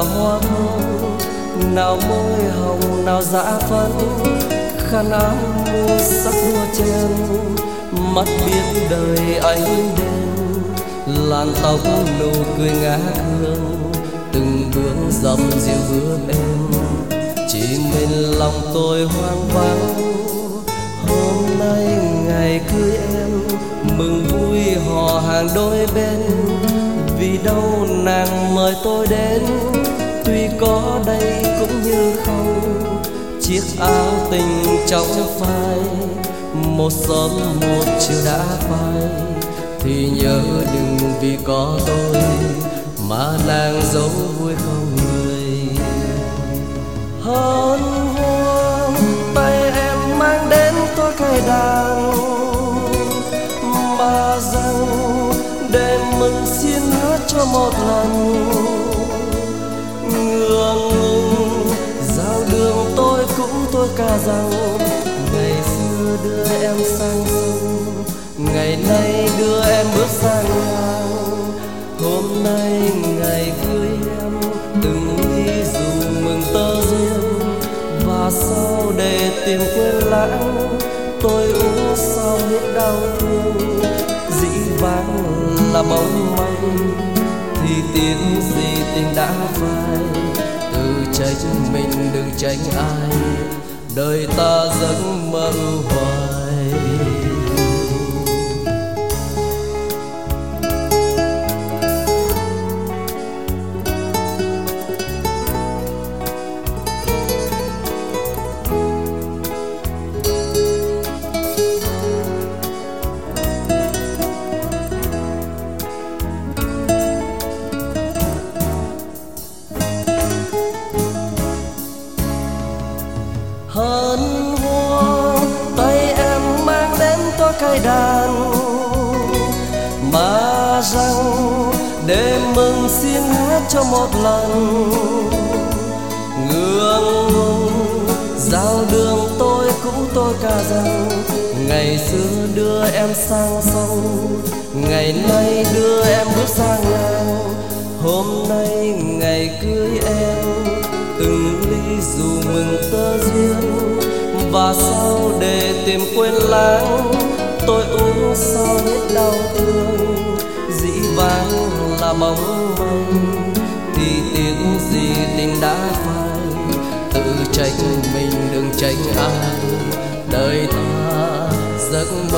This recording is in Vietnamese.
nào hoa hồng, nào môi hồng, nào dã phấn, khăn áo mua sắc đua chen, mắt biết đời ánh đêm, làn tóc nụ cười ngát hương, từng bước dầm dịu bước em. Chỉ mình lòng tôi hoang vắng, hôm nay ngày cưới em, mừng vui hò hàng đôi bên, vì đâu nàng mời tôi đến, tuy có đây cũng như không. Chiếc áo tình trong phai, một sớm một chiều đã phai, thì nhớ đừng vì có tôi mà nàng giấu vui không người. Hân hoan tay em mang đến tôi cây đàn, mà rằng để mừng xin hát cho một lần. Ngượng ngùng giao đường tôi cũng tôi ca rằng, ngày xưa đưa em sang sông, ngày nay đưa em bước sang ngang. Hôm nay ngày cưới em, từng ly dù mừng tơ duyên, và sau để tìm quên lãng, tôi uống sao hết đau thương. Dĩ vãng là bóng manh, thì tiếng gì tình đã phai. Tự trách mình đừng trách ai, đời ta giấc mơ hoài. Hân hoan tay em mang đến tôi cây đàn, mà rằng để mừng xin hát cho một lần. Ngượng ngùng giao đường tôi cũng tôi ca rằng, ngày xưa đưa em sang sông, ngày nay đưa em bước sang ngang. Hôm nay ngày cưới em, từng ly dù mừng tơ duyên, và sau để tìm quên lãng, tôi uống sao hết đau thương. Dĩ vãng là bóng manh, thì tiếng gì tình đã phai. Tự trách mình đừng trách ai, đời ta giấc